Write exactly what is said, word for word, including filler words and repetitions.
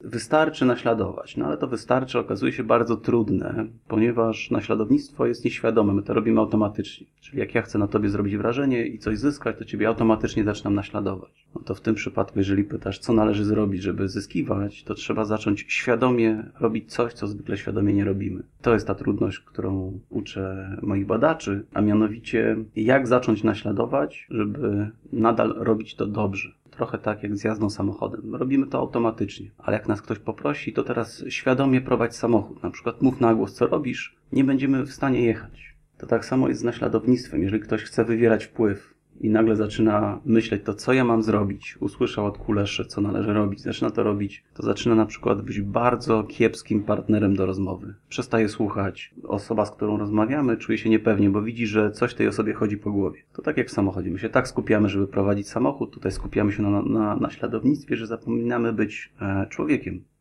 wystarczy naśladować. No ale to wystarczy okazuje się bardzo trudne, ponieważ naśladownictwo jest nieświadome, my to robimy automatycznie. Czyli jak ja chcę na tobie zrobić wrażenie i coś zyskać, to ciebie automatycznie zaczynam naśladować. No to w tym przypadku, jeżeli pytasz, co należy zrobić, żeby zyskiwać, to trzeba zacząć świadomie robić coś, co zwykle świadomie nie robimy. To jest ta trudność, którą uczę moich badaczy, a mianowicie jak zacząć naśladować, żeby nadal robić to dobrze. Trochę tak jak z jazdą samochodem. Robimy to automatycznie, ale jak nas ktoś poprosi, to teraz świadomie prowadź samochód. Na przykład mów na głos, co robisz, nie będziemy w stanie jechać. To tak samo jest z naśladownictwem. Jeżeli ktoś chce wywierać wpływ i nagle zaczyna myśleć, to co ja mam zrobić, usłyszał od kuleszy, co należy robić, zaczyna to robić, to zaczyna na przykład być bardzo kiepskim partnerem do rozmowy. Przestaje słuchać. Osoba, z którą rozmawiamy, czuje się niepewnie, bo widzi, że coś tej osobie chodzi po głowie. To tak jak w samochodzie. My się tak skupiamy, żeby prowadzić samochód, tutaj skupiamy się na, na naśladownictwie, że zapominamy być e, człowiekiem.